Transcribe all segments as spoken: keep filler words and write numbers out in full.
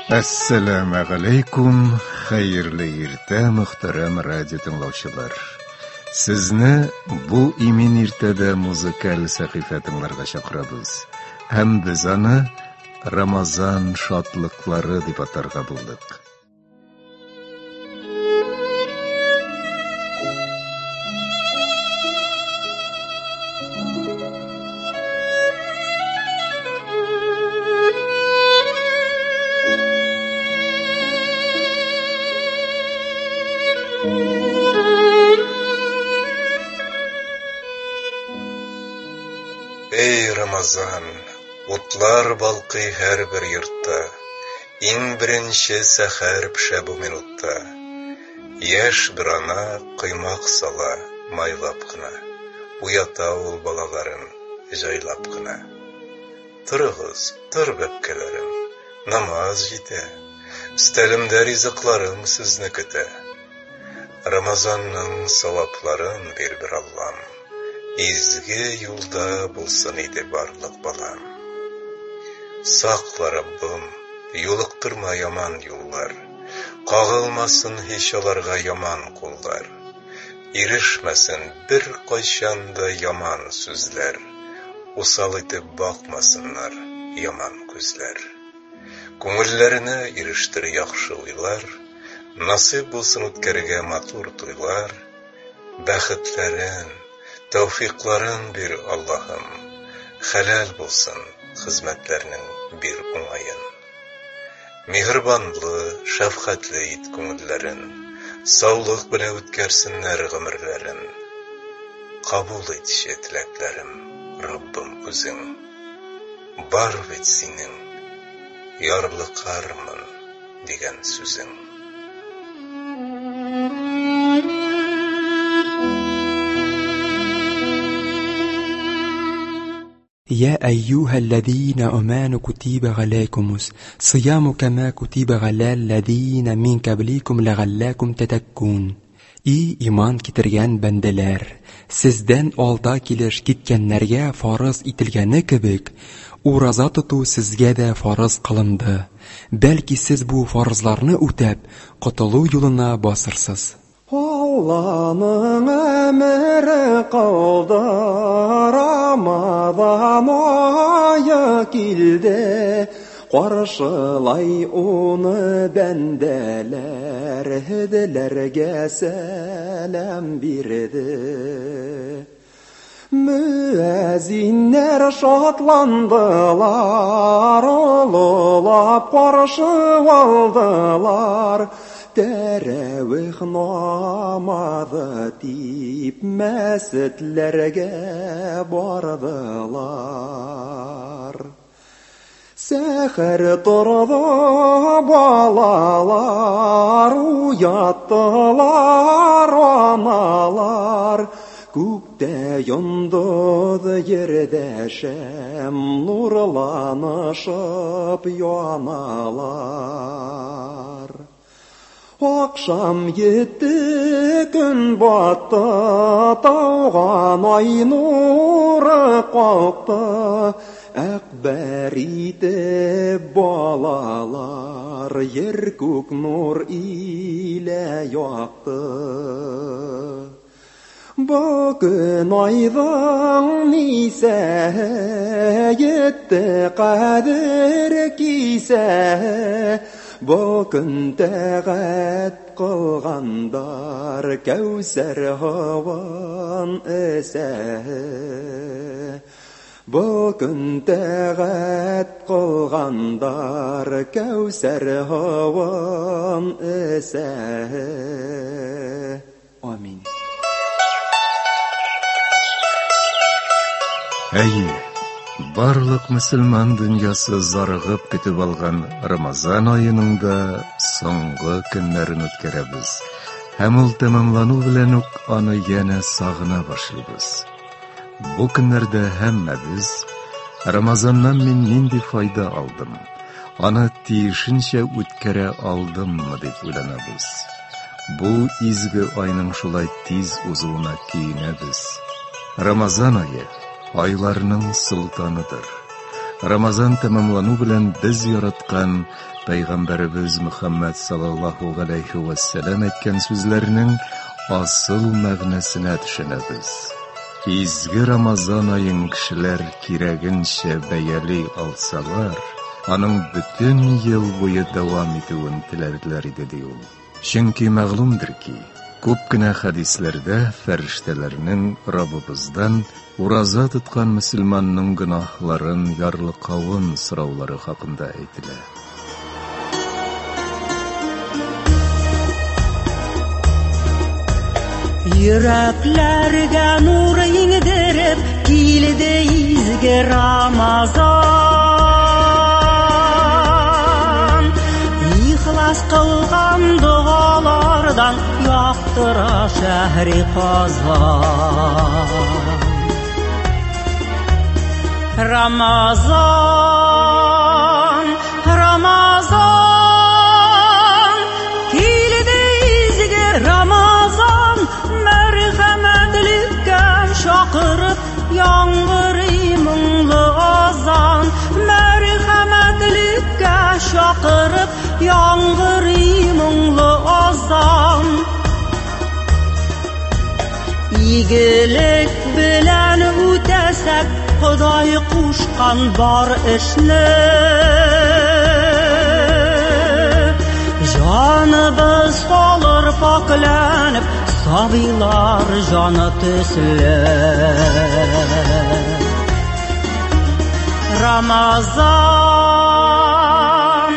Assalamu alaikum, xayrli irta muhtaram radio tinglovchilar. Sizni bu imin irtada muzikal sahifa tinglarga chaqiramiz. Ham biz ana Ramazon shodliqlari deb atarga bo'ldik. Ey Ramazan, utlar balqый her bir yurtта, иң birinchi sahar pisha bu minutта. Яш bir ana кыймак сала, майлап кына, уята ул балаларын жайлап кына. Тұрыгыз, тұр бәпкәләрем, намаз җитә, өстәлемдә ризыкларым сезне көтә. Рамазанның савапларын бир бер Аллам. İzgi yolda bulsun idi barlık balam. Sakla Rabbim, yoluktırma yaman yollar. Kağılmasın hiç olarga yaman kullar. İrişmesin bir koşanda yaman sözler. Usal edip bakmasınlar yaman gözler. Көңілләріне iriştir yaxşı uylar. Nasip bulsun ütkərgə matur tuylar. Бәхетләрен, Tevfikların bir Allah'ım, helal bulsun hizmetlerinin bir umayın. Mihribanlı, şefkatli it көңілләрен, sağlık bile ütkersinler gümürlerin. Kabul et tileklerim, Rabbim özün. Бар bit senin, yarlıkarmın digen sözün. يا أيها الذين آمنوا كتب عليكم الصيام كما كتب على الذين من قبلكم لعلكم تتقون. И иман китергән бәндәләр, сездән алда килеш киткәннәргә фарыз ителгәне кебек, ураза тоту сезгә дә фарыз кылынды. Бәлки сез бу фарызларны үтәп, котылу юлына басырсыз. Allah'ın emri kaldı, Ramazan ayı kildi, karşılay onu bendeler, hedilerge selam birdi. Müezzinler şatlandılar, olulap karşı aldılar, Teravih namazı deyip mescidlerge bardılar. Seher turdu balalar, uyattılar analar. Gökte yıldız yerde şem nurlanışıp yanalar. Akşam yetti gün battı, tağan ay nuru kalktı. Ekber idi balalar, yer gök nur ile yaktı. Bugün aydın ise yetti kadir kise. Bugün təğət qılğandar Kəvsər havan əsə. Bugün təğət qılğandar Kəvsər havan əsə. Amin. Әйе, барлық мұсылман дүниясы зарығып күтіп алған Рамазан айының да соңғы күннәрін өткерәбез. Һәм ул тәмамлану белән үк аны яна сагына башлыйбыз. Бу көннәрдә һәммәбез Рамазаннан мин нинди файда алдым, аны тиешенчә үткәрә алдыммы дип уйланабыз. Бу изге айның шулай тиз узуына көенәбез. Рамазан айы айларның султаныдыр. Рамазан тәмамлану белән без яраткан Пәйгамбәребез Мөхәммәд саллаллаһу галәйһи ва сәллям әйткән сүзләрнең асыл мәгънәсенә төшенәбез. Изге Рамазан айын кешеләр кирәгенчә бәяли алсалар, аның бөтен ел буе дәвам итүен теләрләр иде ди ул. Чөнки мәгълүмдер ки, күп кенә хәдисләрдә фәрештәләрнең Раббыбыздан ураза тоткан мөселманның гөнаһларын ярлыкавын сораулары хакында әйтелә. Йөрәкләргә нур иңдереп килде изге Рамазан. Ихлас кылган дуалардан яктыра шәһри Казан. Рамазан, Рамазан, килде изге Рамазан, мәрхәмәтлеккә шакырып, яңгырый моңлы азан. Мәрхәмәтлеккә шакырып, яңгырый моңлы азан. Игелек белән үтәсәк, Ходай кушкан бар эшне, җаныбыз салыр пакланып, сабыйлар җаны төсле. Рамазан,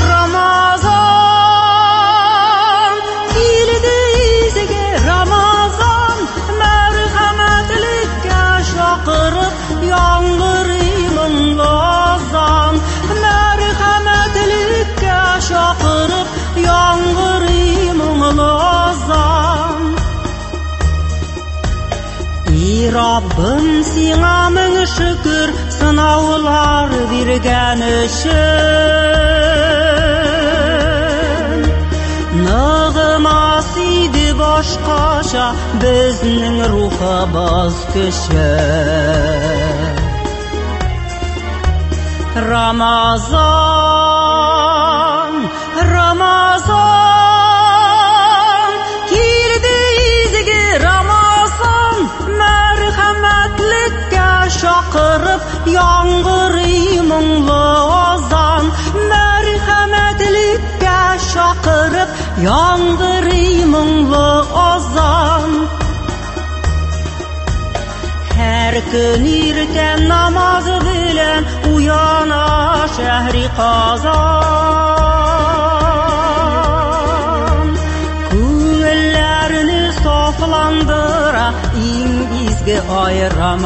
Рамазан, килде изге Рамазан, мәрхәмәтлеккә шакырып, яңгырый моңлы азан. Мәрхәмәтлеккә шакырып, яңгырый моңлы азан. И Раббым, сиңа мең шөкер, сынаулар биргән өчен. Ныгымас иде башкача безнең рухыбыз кеше. Рамазан, Рамазан, килде изге Рамазан, мәрхәмәтлеккә шакырып, яңгырый моңлы азан. Мәрхәмәтлеккә шакырып, яңгырый моңлы азан. Һәр көн иртән намаз белән уяна шәһри Казан. Күңелләрне сафландыра иң изге ай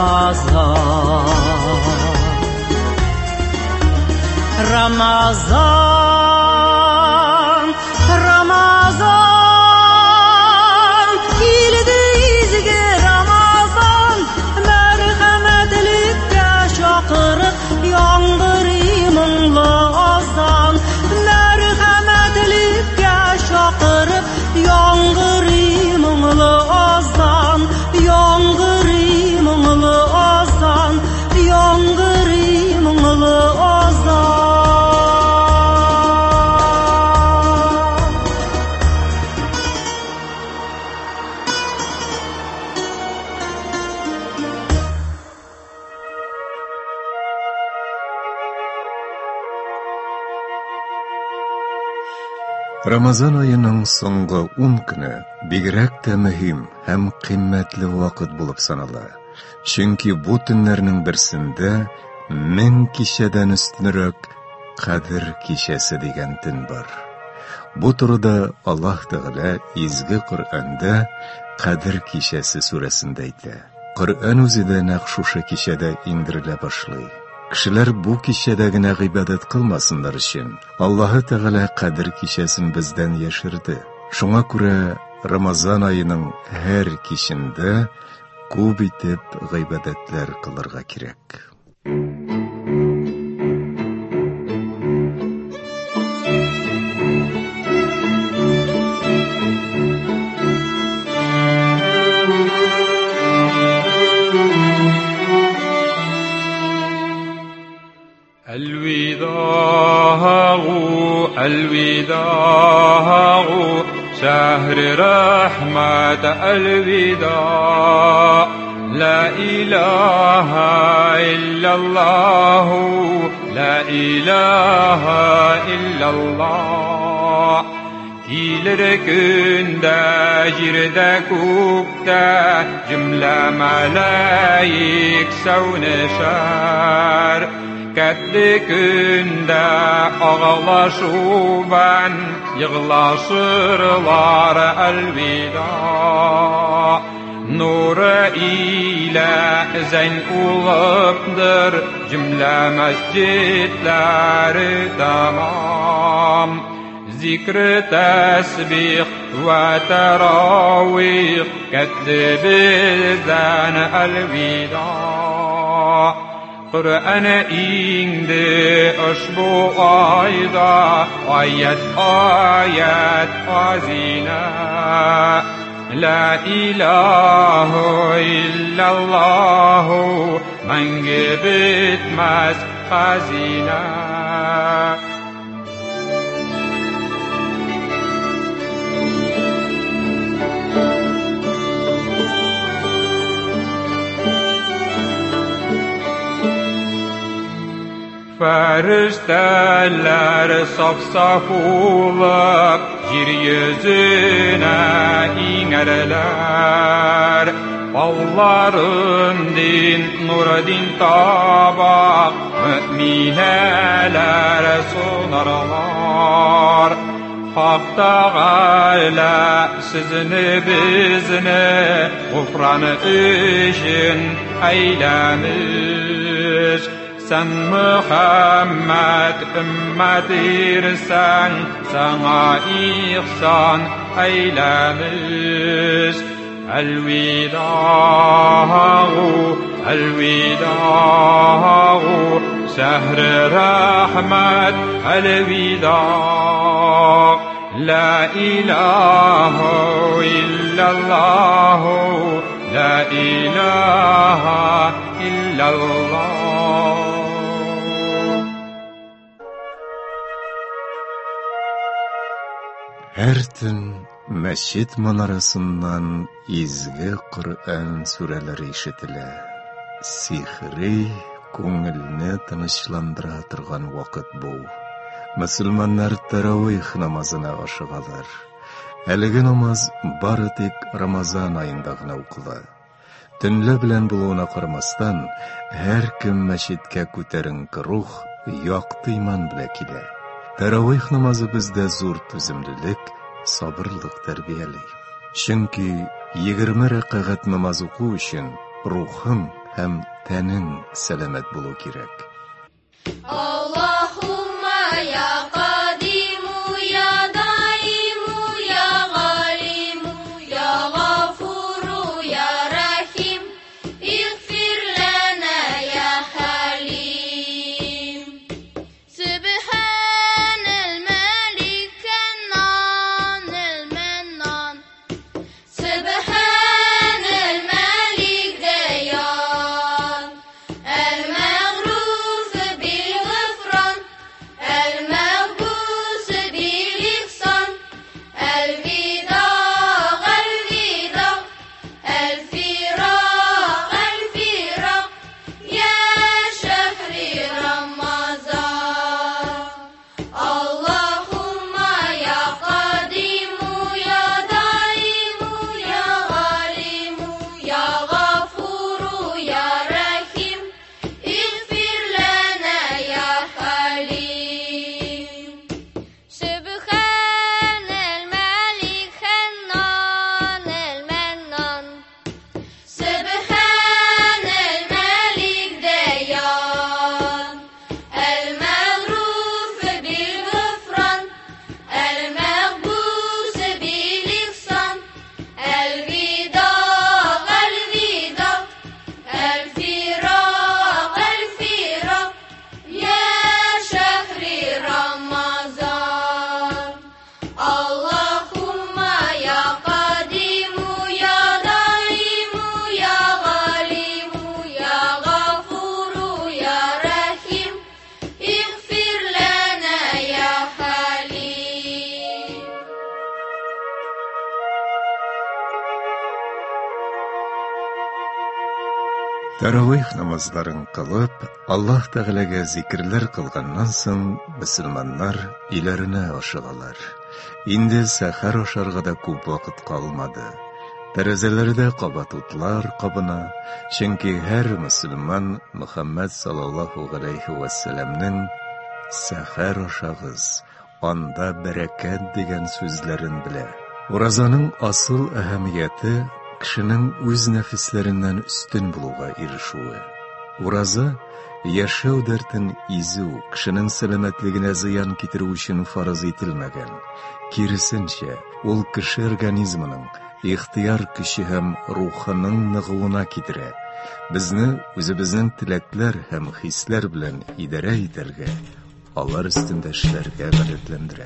Рамазан. Рамазан, Рамазан, килде изге Рамазан, мәрхәмәтлеккә шакырып, яңгырый моңлы азан. Мәрхәмәтлеккә шакырып, яңгырый моңлы азан. Яңгырый моңлы азан, яңгырый моңлы азан. Рамазан айының соңгы ун көне бигрәк тә мөһим һәм кыйммәтле вакыт булып санала. Чөнки бу төннәрнең берсендә мең кичәдән өстенрәк Кадр кичәсе дигән төн бар. Бу турыда Аллаһ Тәгалә изге Коръәндә Кадр кичәсе сүрәсендә әйтә. Коръән үзе дә нәкъ шушы кичәдә индерелә башлый. Кешеләр бу кичәдә генә гыйбадәт кылмасыннар өчен Аллаһ Тәгалә Кадр кичәсен бездән яшерде. Шуңа күрә Рамазан айының һәр кичендә күп итеп гыйбадәтләр кылырга кирәк. الوداع شهر رحمة الوداع لا إله إلا الله لا إله إلا الله Gelir günde jirde kupta cümle melaik savneşer Ketli günde ağlaşuban yığlaşırlar elvida Nuru ile zen olupdur cümle mescitleri tamam ذكر تسبيح وتراويح كتب الزان الوداع قرآن إندي أشبو أيضا آيات آيات أزينا لا إله إلا الله من جبت مس خزينا Ferişteler saf saf olup yeryüzüne inerler Balların din, nur din tabak mümineler sunarlar Hak Teala sizni bizni gufranı için eylemiş Sen Muhammed ümmetirsen sana ihsan eylemiş El-Vidâ'u, El-Vidâ'u Şehr-i rahmet El-Vidâ' La ilahe illallahu La ilahe illallah Her tün mescit manarasından izgi Kur'an sureleri işitile. Sihri ko'ngilni tinchlandira turgan vaqt bu. Musulmonlar tarovih namozini oshiqalar. Haligi namoz bari tek Ramazon oyindagina o'qiladi. Tunlar bilan bo'luvini qaramasdan har kim masjidga ko'tarinki ruh, yoqti iymon bilan keladi. Tarovih namozi bizda zo'r tuzumlilik, sabrlik tarbiyali. Chunki yigirma raqat namoz o'qish uchun ruhim ham taning salomat bo'lishi kerak. Allohumma ya qadimu ya daimu ya g'alimu ya g'afuru ya rahim ighfir lana ya halim Subhanal malik an-nan al-mannan Subhanal malik dayan al-maghruf bil Таравих намазларын кылып, Аллаһ Тәгаләгә зикрләр кылганнан соң, мөселманнар иләренә ашыгалар. Инде сәхәр ашарга да күп вакыт калмады. Тәрәзәләрдә кабат утлар кабына, чөнки һәр мөселман Мөхәммәд саллаллаһу галәйһи ва сәлламның сәхәр ашагыз, анда бәрәкәт дигән сүзләрен белә. Уразаның асыл әһәмияте кешенең үз нәфесләреннән үстен булуга ирешүе. Ураза яшәү дәртен изү, кешенең сәламәтлегенә зыян китерү өчен фарыз ителмәгән. Киресенчә, ул кеше организмының ихтияр көче һәм рухының ныгуына китерә. Безне үзебезнең теләкләр һәм хисләр белән идарә итәргә, алар өстендә эшләргә гадәтләндерә.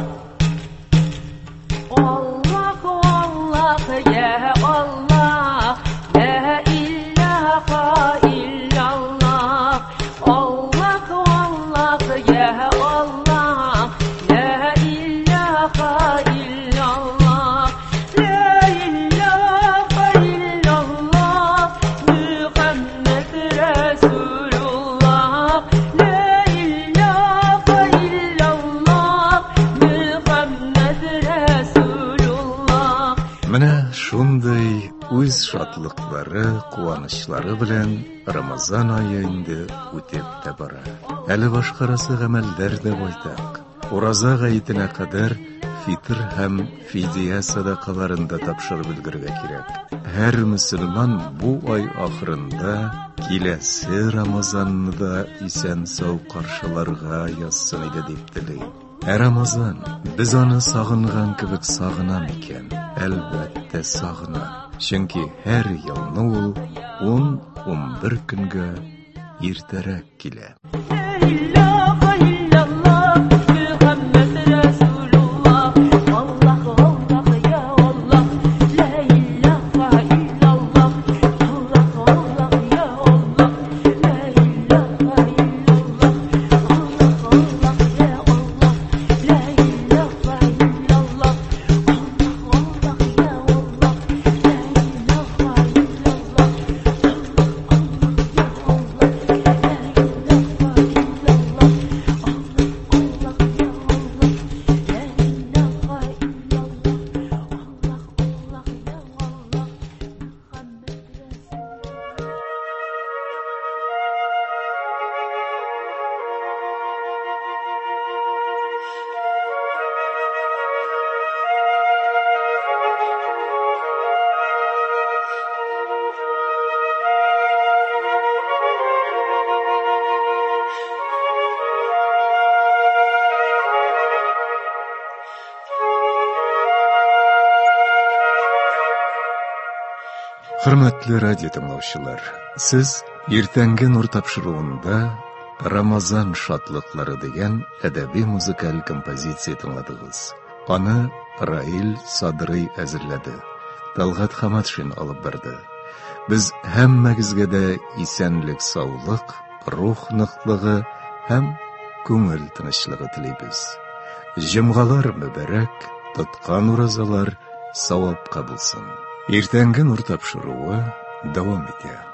Аллаһ, Аллаһ, я Аллаһ, ла илляха илляллаһ. Аллаһ, Аллаһ, я Аллаһ, ла илляха илляллах. Ла илляха илляллах, Мөхәммәд Расулуллах. Ла илляха илляллах, Мөхәммәд Расулуллах. Менә шундый үз шатлыклары, куанычлары белән Рамазан ае инде үтеп тә бара. Әле башкарасы гамәлләр дә байтак. Ураза гаетенә кадәр фитр һәм фидия садакаларын да тапшырып өлгергә кирәк. Һәр мөселман бу ай ахырында киләсе Рамазанны да исән-сау каршыларга язсын иде дип телим. Ә Рамазан, без аны сагынган кебек сагына микән? Әлбәттә сагына. Чөнки һәр елны ул ун-ун бер көнгә иртәрәк килә. لا إله إلا الله محمد رسول الله. الله الله يا الله، لا إله إلا الله. الله الله يا الله، لا إله إلا الله. الله الله يا الله، لا إله إلا الله. الله الله يا الله، لا إله Хөрмәтле радио тыңлаучылар, сез иртәнге нур тапшыруында Рамазан шатлыклары дигән әдәби музыкаль композиция тыңладыгыз. Аны Раил Садрый әзерләде. Талгат Хаматшин алып барды. Без һәммәгезгә дә исәнлек, саулык, рух ныклыгы һәм күңел тынычлыгы телибез. Җомгалар мөбарәк, тоткан уразалар савапка булсын. Иртәнге нур тапшыруы дәвам итә.